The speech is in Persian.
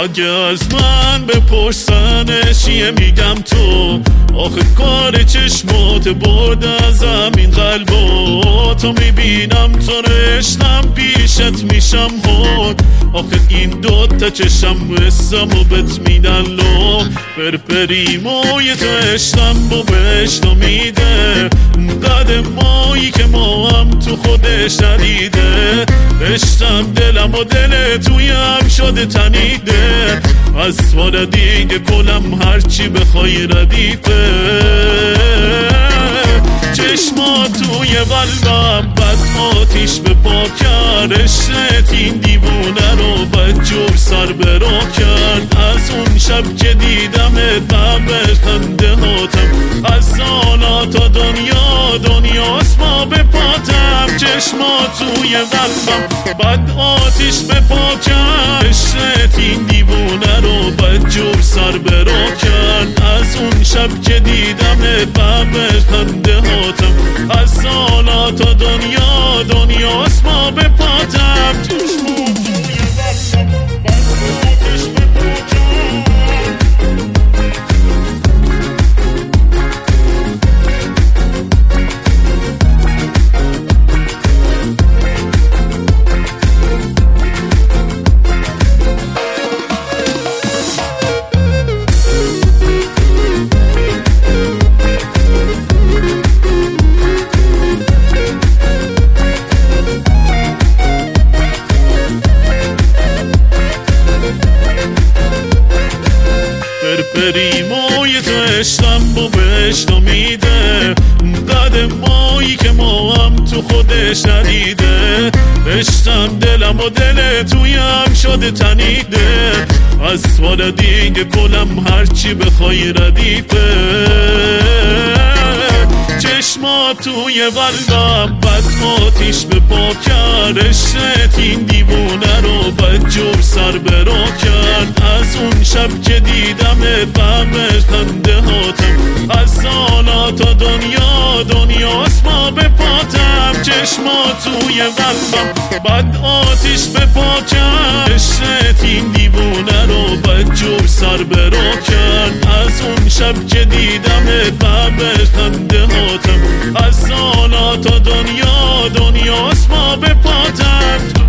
اگه از من بپرسن چیه میگم تو، آخه کار چشمات برد ازم این قلبو. تو میبینم تو رشتم پیشت میشم هون، آخه این دوتا چشم رسم و بت میدن لو. پرپریموی تو عشقم با بهشتو میده، قدمایی که ما هم تو خودش ندیده. عشقم دلم و دل تویم شده تنیده، از سوال دیگه کلم هرچی بخوای ردیفه. چشما توی قلبم بد آتیش به پا کرد، عشقت این دیوونه رو بدجور سر برا کرد. از اون شب که دیدمت به خنده هاتم، از سالا تا دنیاست ما به پاتم. چشما توی قلبم بد آتیش به پا کرد، عشقت این دیوونه رو بدجور سر برا کرد. از اون شب که دیدمت به خنده هاتم، از سالا تا دنیاست ما به پاتم. چشما توی قلبم بد آتیش به پا کرد. پریموی تو عشقم با بهشتو میده، قدمایی که ما هم تو خودش ندیده. عشقم دلم و دل تویم شده تنیده، از سوال دیگه کلم هرچی بخوای ردیفه. چشما توی قلبم بد آتیش به پا کرد، عشقت این دیوونه رو بدجور سر برا کرد. از اون شب که دیدمت به خنده هاتم، از سالا تا دنیاست ما به پاتم. چشما توی قلبم بد آتیش به پا کرد، عشقت این دیوونه رو بدجور سر برا کرد. از اون شب که دیدمت به خنده هاتم، از سالا تا دنیاست ما به پاتم.